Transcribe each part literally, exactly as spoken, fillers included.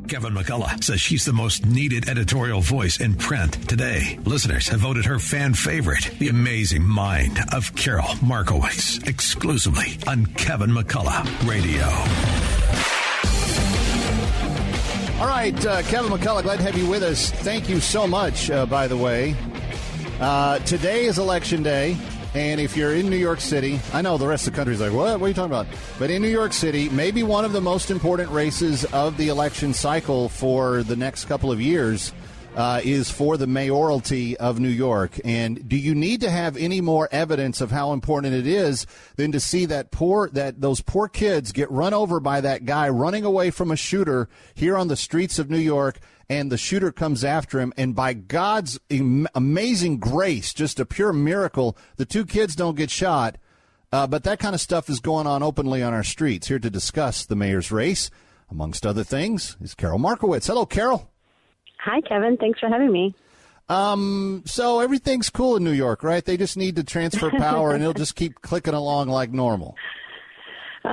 Kevin McCullough says she's the most needed editorial voice in print today. Listeners have voted her fan favorite, the amazing mind of Carol Markowitz, exclusively on Kevin McCullough Radio. All right, uh, Kevin McCullough, glad to have you with us. Thank you so much, uh, by the way. Uh, today is Election Day. And if you're in New York City, I know the rest of the country is like, what? What are you talking about? But in New York City, maybe one of the most important races of the election cycle for the next couple of years uh, is for the mayoralty of New York. And do you need to have any more evidence of how important it is than to see that poor that those poor kids get run over by that guy running away from a shooter here on the streets of New York? And the shooter comes after him, and by God's am- amazing grace, just a pure miracle, the two kids don't get shot. Uh, but that kind of stuff is going on openly on our streets. Here to discuss the mayor's race, amongst other things, is Carol Markowitz. Hello, Carol. Hi, Kevin. Thanks for having me. Um, so everything's cool in New York, right? They just need to transfer power, and it'll just keep clicking along like normal. Uh,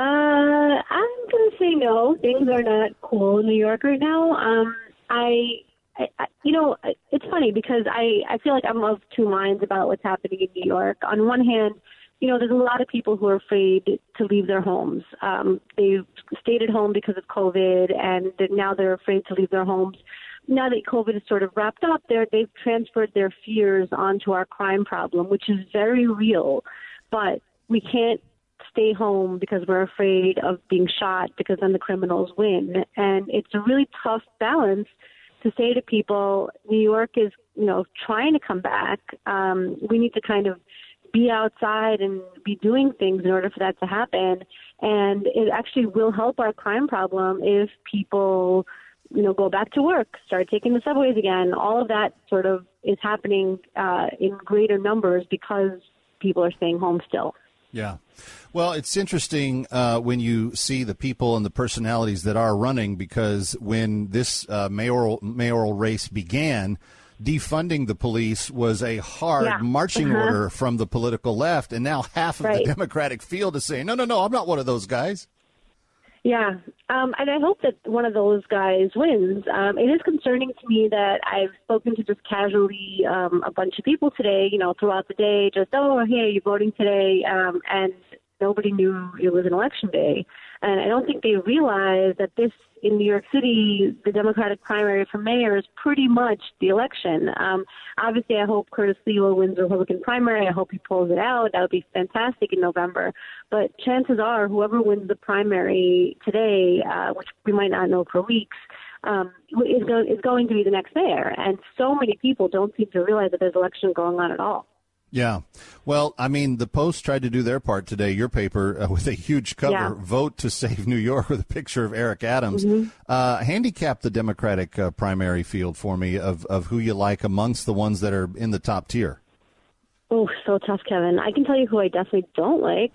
I'm going to say no. Things are not cool in New York right now. Um, I, I, you know, it's funny because I, I feel like I'm of two minds about what's happening in New York. On one hand, you know, there's a lot of people who are afraid to leave their homes. Um, they've stayed at home because of COVID, and now they're afraid to leave their homes. Now that COVID is sort of wrapped up, they're, they've transferred their fears onto our crime problem, which is very real. But we can't stay home because we're afraid of being shot because then the criminals win. And it's a really tough balance to say to people, New York is, you know, trying to come back. Um, we need to kind of be outside and be doing things in order for that to happen. And it actually will help our crime problem if people, you know, go back to work, start taking the subways again. All of that sort of is happening uh, in greater numbers because people are staying home still. Yeah. Well, it's interesting uh, when you see the people and the personalities that are running, because when this uh, mayoral mayoral race began, defunding the police was a hard yeah. marching uh-huh. order from the political left. And now half of right. the Democratic field is saying, no, no, no, I'm not one of those guys. Yeah, um, and I hope that one of those guys wins. Um, it is concerning to me that I've spoken to just casually um, a bunch of people today, you know, throughout the day, just, oh, hey, you're voting today, um, and nobody knew it was an election day. And I don't think they realize that this, in New York City, the Democratic primary for mayor is pretty much the election. Um, obviously, I hope Curtis Sliwa wins the Republican primary. I hope he pulls it out. That would be fantastic in November. But chances are, whoever wins the primary today, uh, which we might not know for weeks, um, is, go- is going to be the next mayor. And so many people don't seem to realize that there's election going on at all. Yeah. Well, I mean, the Post tried to do their part today, your paper, uh, with a huge cover, yeah. Vote to Save New York, with a picture of Eric Adams. Mm-hmm. Uh, handicap the Democratic uh, primary field for me of, of who you like amongst the ones that are in the top tier. Oh, so tough, Kevin. I can tell you who I definitely don't like.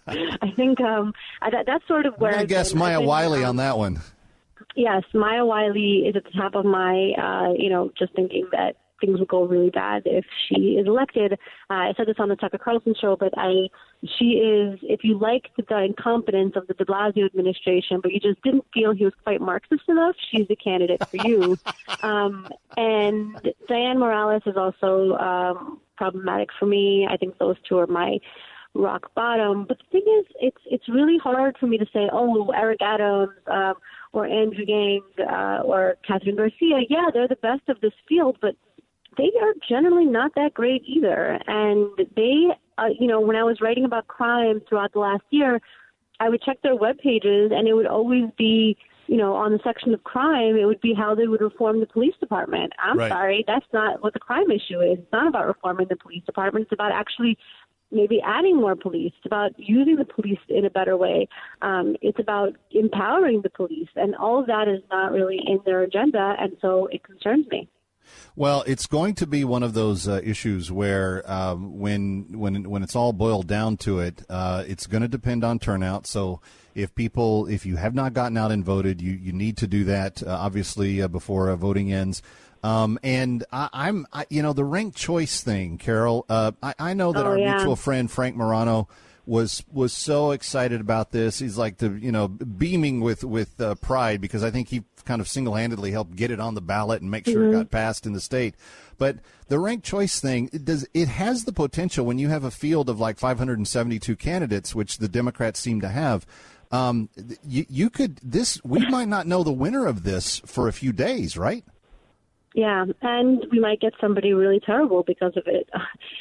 I think um, I, that, that's sort of where I guess Maya been, Wiley um, on that one. Yes, Maya Wiley is at the top of my, uh, you know, just thinking that things will go really bad if she is elected. Uh, I said this on the Tucker Carlson show, but I, she is, if you liked the incompetence of the de Blasio administration, but you just didn't feel he was quite Marxist enough, she's the candidate for you. um, and Dianne Morales is also um, problematic for me. I think those two are my rock bottom. But the thing is, it's it's really hard for me to say, oh, Eric Adams um, or Andrew Yang uh, or Catherine Garcia, yeah, they're the best of this field, but they are generally not that great either. And they, uh, you know, when I was writing about crime throughout the last year, I would check their web pages, and it would always be, you know, on the section of crime, it would be how they would reform the police department. I'm right. sorry, that's not what the crime issue is. It's not about reforming the police department. It's about actually maybe adding more police. It's about using the police in a better way. Um, it's about empowering the police. And all of that is not really in their agenda, and so it concerns me. Well, it's going to be one of those uh, issues where um, when when when it's all boiled down to it, uh, it's going to depend on turnout. So if people, if you have not gotten out and voted, you, you need to do that, uh, obviously, uh, before uh, voting ends. Um, and I, I'm, I, you know, the ranked choice thing, Carol, uh, I, I know that oh, our yeah. mutual friend, Frank Morano, was was so excited about this. He's like the you know beaming with with uh, pride because I think he kind of single-handedly helped get it on the ballot and make sure mm-hmm. it got passed in the state. But the ranked choice thing, it does it has the potential when you have a field of like five hundred seventy-two candidates, which the Democrats seem to have. Um, you, you could this we might not know the winner of this for a few days, right? Yeah, and we might get somebody really terrible because of it.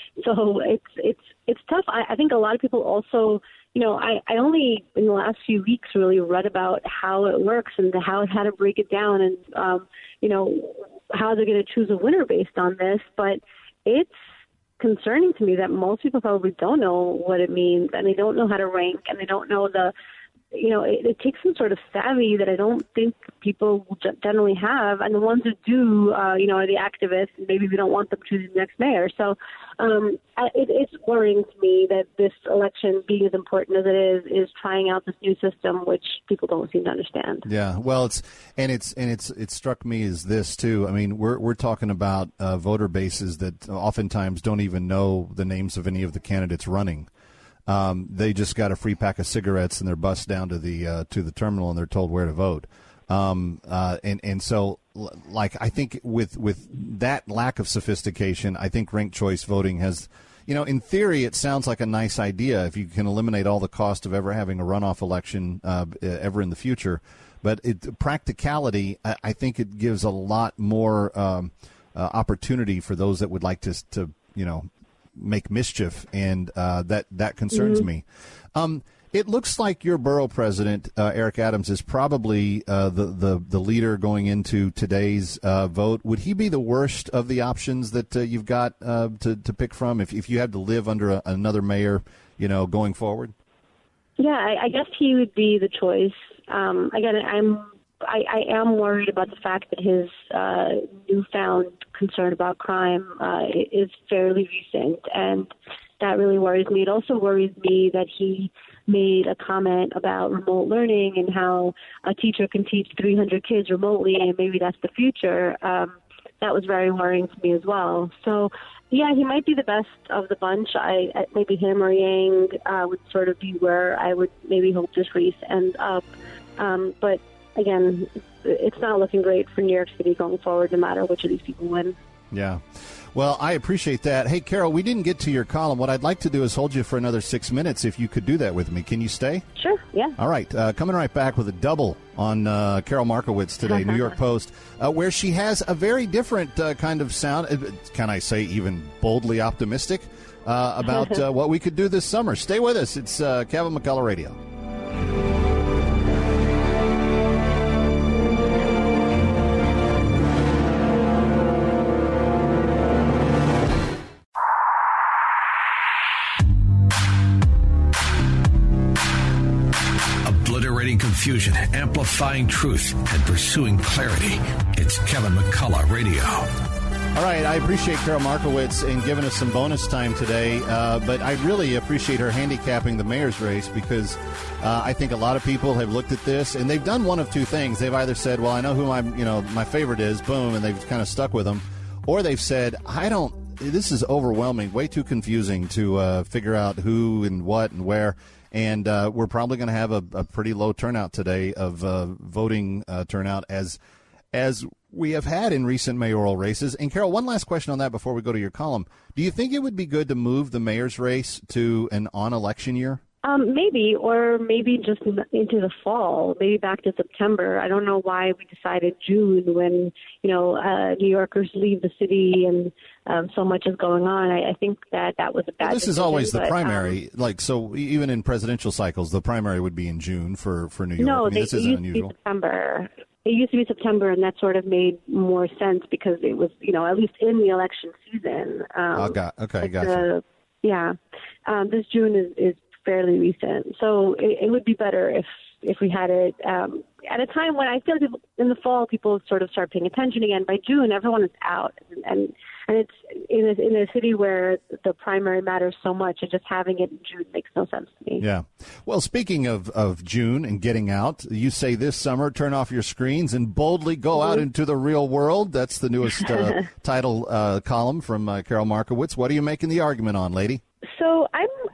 So it's it's it's tough. I, I think a lot of people also, you know, I, I only in the last few weeks really read about how it works and how how to break it down and um, you know how they're going to choose a winner based on this. But it's concerning to me that most people probably don't know what it means and they don't know how to rank and they don't know the. You know, it, it takes some sort of savvy that I don't think people will generally have. And the ones that do, uh, you know, are the activists. Maybe we don't want them choosing the next mayor. So um, it, it's worrying to me that this election, being as important as it is, is trying out this new system, which people don't seem to understand. Yeah, well, it's and it's and it's it struck me as this too. I mean, we're we're talking about uh, voter bases that oftentimes don't even know the names of any of the candidates running. Um, they just got a free pack of cigarettes and they're bussed down to the uh, to the terminal and they're told where to vote. Um, uh, and and so, like, I think with with that lack of sophistication, I think ranked choice voting has, you know, in theory, it sounds like a nice idea if you can eliminate all the cost of ever having a runoff election uh, ever in the future. But it, practicality, I, I think it gives a lot more um, uh, opportunity for those that would like to to you know. make mischief, and uh, that that concerns mm-hmm. me. Um, it looks like your borough president, uh, Eric Adams, is probably uh, the, the the leader going into today's uh, vote. Would he be the worst of the options that uh, you've got uh, to to pick from if if you had to live under a, another mayor, you know, going forward? Yeah, I, I guess he would be the choice. Um, again, I'm. I, I am worried about the fact that his uh, newfound concern about crime uh, is fairly recent, and that really worries me. It also worries me that he made a comment about remote learning and how a teacher can teach three hundred kids remotely, and maybe that's the future. Um, that was very worrying to me as well. So, yeah, he might be the best of the bunch. I maybe him or Yang uh, would sort of be where I would maybe hope this race ends up, um, but. Again, it's not looking great for New York City going forward, no matter which of these people win. Yeah. Well, I appreciate that. Hey, Carol, we didn't get to your column. What I'd like to do is hold you for another six minutes if you could do that with me. Can you stay? Sure, yeah. All right. Uh, coming right back with a double on uh, Carol Markowitz today, New York Post, uh, where she has a very different uh, kind of sound. Can I say even boldly optimistic uh, about uh, what we could do this summer? Stay with us. It's uh, Kevin McCullough Radio. Confusion, amplifying truth, and pursuing clarity. It's Kevin McCullough Radio. All right, I appreciate Carol Markowitz in giving us some bonus time today, uh, but I really appreciate her handicapping the mayor's race because uh, I think a lot of people have looked at this and they've done one of two things. They've either said, well, I know who my, you know, my favorite is, boom, and they've kind of stuck with them, or they've said, I don't, this is overwhelming, way too confusing to uh, figure out who and what and where. And uh, we're probably going to have a, a pretty low turnout today of uh, voting uh, turnout as as we have had in recent mayoral races. And, Carol, one last question on that before we go to your column. Do you think it would be good to move the mayor's race to an on-election year? Um, maybe, or maybe just into the fall, maybe back to September. I don't know why we decided June when, you know, uh, New Yorkers leave the city and um, so much is going on. I, I think that that was a bad well, This decision, is always the but, primary. Um, like, so even in presidential cycles, the primary would be in June for, for New York. No, I mean, they, this it isn't used unusual. to be September. It used to be September, and that sort of made more sense because it was, you know, at least in the election season. Um, oh, got, okay, gotcha. The, yeah. Um, this June is, is fairly recent. So it, it would be better if, if we had it um, at a time when I feel like people, in the fall people sort of start paying attention again. By June, everyone is out. And, and, and it's in a, in a city where the primary matters so much, and just having it in June makes no sense to me. Yeah. Well, speaking of, of June and getting out, you say this summer, turn off your screens and boldly go mm-hmm. out into the real world. That's the newest uh, title uh, column from uh, Carol Markowitz. What are you making the argument on, lady? So I'm, I was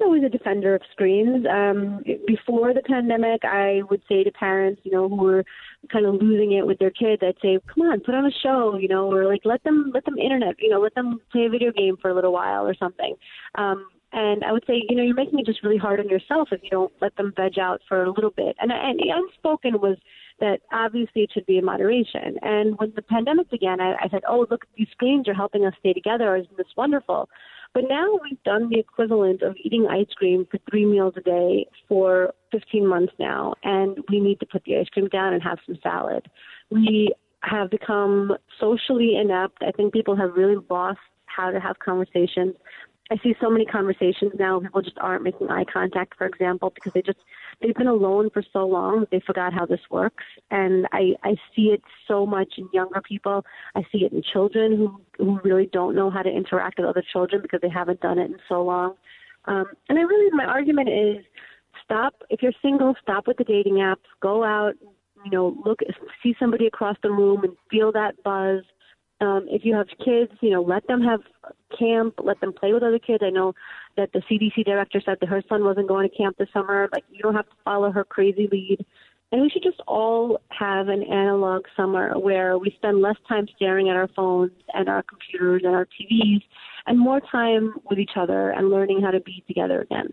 always a defender of screens. Um, before the pandemic, I would say to parents, you know, who were kind of losing it with their kids, I'd say, come on, put on a show, you know, or like let them let them internet, you know, let them play a video game for a little while or something. Um, and I would say, you know, you're making it just really hard on yourself if you don't let them veg out for a little bit. And, and the unspoken was that obviously it should be in moderation. And when the pandemic began, I, I said, oh, look, these screens are helping us stay together. Isn't this wonderful? But now we've done the equivalent of eating ice cream for three meals a day for fifteen months now, and we need to put the ice cream down and have some salad. We have become socially inept. I think people have really lost how to have conversations. I see so many conversations now. People just aren't making eye contact, for example, because they just, they've been alone for so long that they forgot how this works. And I, I see it so much in younger people. I see it in children who, who really don't know how to interact with other children because they haven't done it in so long. Um, and I really, my argument is stop. If you're single, stop with the dating apps. Go out, you know, look, see somebody across the room and feel that buzz. Um, if you have kids, you know, let them have camp, let them play with other kids. I know that the C D C director said that her son wasn't going to camp this summer. Like, you don't have to follow her crazy lead. And we should just all have an analog summer where we spend less time staring at our phones and our computers and our T Vs and more time with each other and learning how to be together again.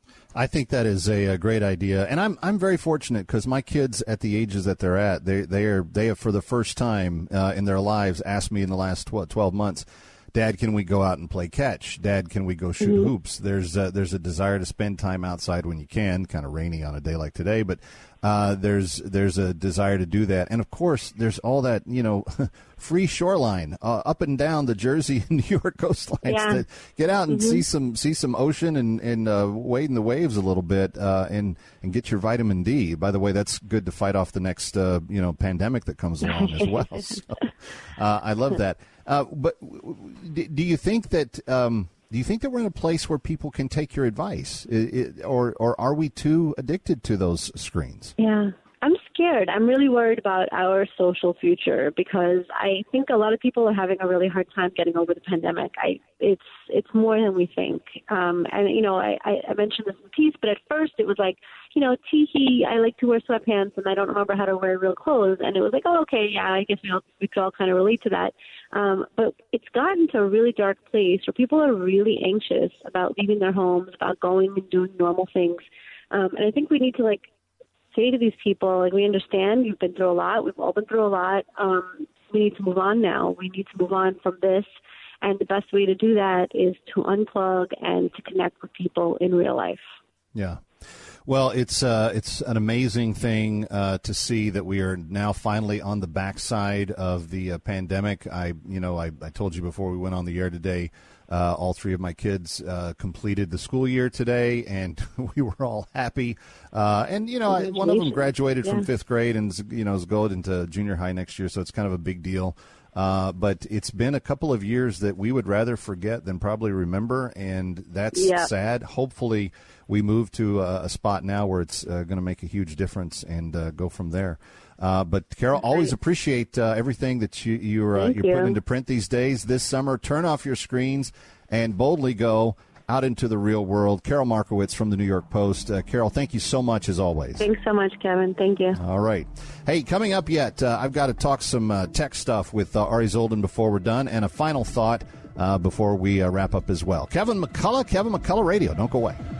I think that is a, a great idea, and I'm I'm very fortunate because my kids at the ages that they're at, they they are they have for the first time uh, in their lives asked me in the last twelve months, Dad, can we go out and play catch? Dad, can we go shoot mm-hmm. hoops? There's uh, there's a desire to spend time outside when you can. Kind of rainy on a day like today, but uh, there's there's a desire to do that, and of course there's all that you know free shoreline uh, up and down the Jersey and New York coastlines. Yeah. To get out and mm-hmm. see some see some ocean and and uh, wade in the waves a little bit uh, and and get your vitamin D. By the way, that's good to fight off the next uh, you know pandemic that comes along as well. So, uh, I love that. Uh, but do you think that um, do you think that we're in a place where people can take your advice, it, it, or or are we too addicted to those screens? Yeah, I'm scared. I'm really worried about our social future because I think a lot of people are having a really hard time getting over the pandemic. I it's it's more than we think. Um, and you know, I, I mentioned this in the piece, but at first it was like, you know, tee-hee, I like to wear sweatpants and I don't remember how to wear real clothes. And it was like, oh, okay, yeah, I guess we all, we could all kind of relate to that. Um, but it's gotten to a really dark place where people are really anxious about leaving their homes, about going and doing normal things. Um, and I think we need to, like, say to these people, like, we understand you've been through a lot. We've all been through a lot. Um, we need to move on now. We need to move on from this. And the best way to do that is to unplug and to connect with people in real life. Yeah. Well, it's uh, it's an amazing thing uh, to see that we are now finally on the backside of the uh, pandemic. I, you know, I, I told you before we went on the air today, uh, all three of my kids uh, completed the school year today, and we were all happy. Uh, and, you know, I, one of them graduated yeah. from fifth grade and, you know, is going into junior high next year, so it's kind of a big deal. Uh, but it's been a couple of years that we would rather forget than probably remember, and that's yeah. sad. Hopefully we move to a, a spot now where it's uh, going to make a huge difference and uh, go from there. Uh, but, Carol, that's always right. appreciate uh, everything that you, you're, uh, you're you. putting into print these days. This summer, turn off your screens and boldly go out into the real world. Carol Markowitz from the New York Post. Uh, Carol, thank you so much as always. Thanks so much, Kevin. Thank you. All right. Hey, coming up yet, uh, I've got to talk some uh, tech stuff with uh, Ari Zoldan before we're done, and a final thought uh, before we uh, wrap up as well. Kevin McCullough, Kevin McCullough Radio. Don't go away.